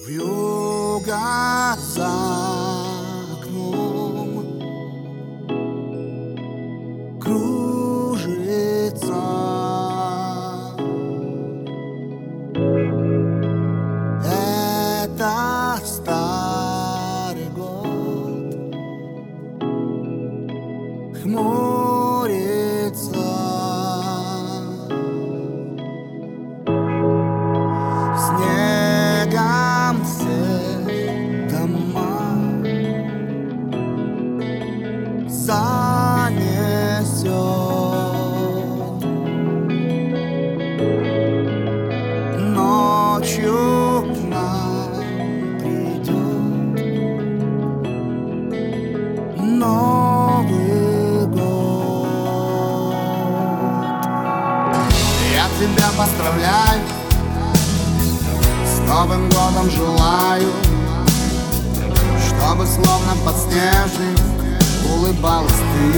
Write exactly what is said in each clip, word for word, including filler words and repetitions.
Вьюга за окном кружится. Это старый год хмурится. Снегом все дома занесет. Ночью к нам придет Новый год. Я тебя поздравляю, с Новым годом желаю, чтобы словно подснежник улыбалась ты.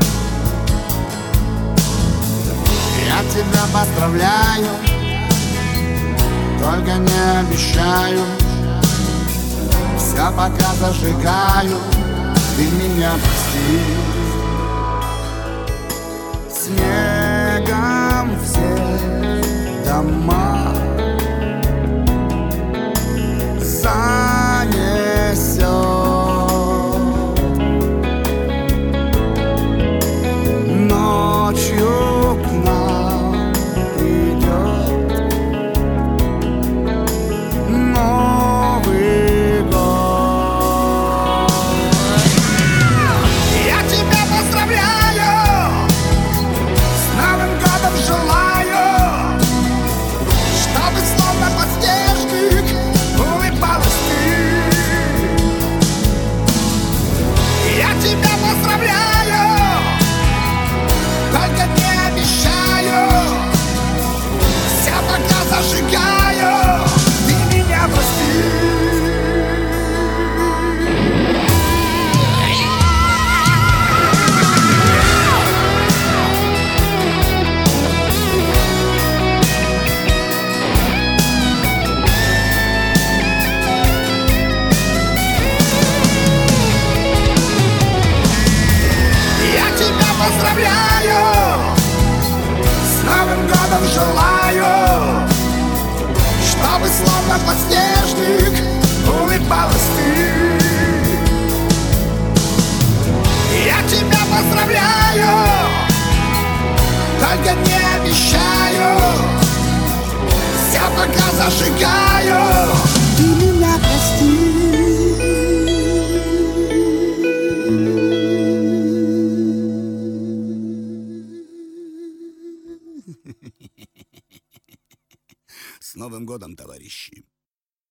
Я тебя поздравляю, только не обещаю, все пока зажигаю, ты меня прости. Снегом все дома занесет. Ночью к нам придет Новый год. Я тебя поздравляю, с Новым годом желаю, чтобы словно подснежник улыбалась ты. Я тебя поздравляю, только не обещаю, вся пока зажигаю, ты меня прости. Поздравляю, с Новым годом желаю, чтобы словно подснежник улыбалась ты. Я тебя поздравляю, только не обещаю, вся пока зажигаю, ты меня прости. С Новым годом, товарищи!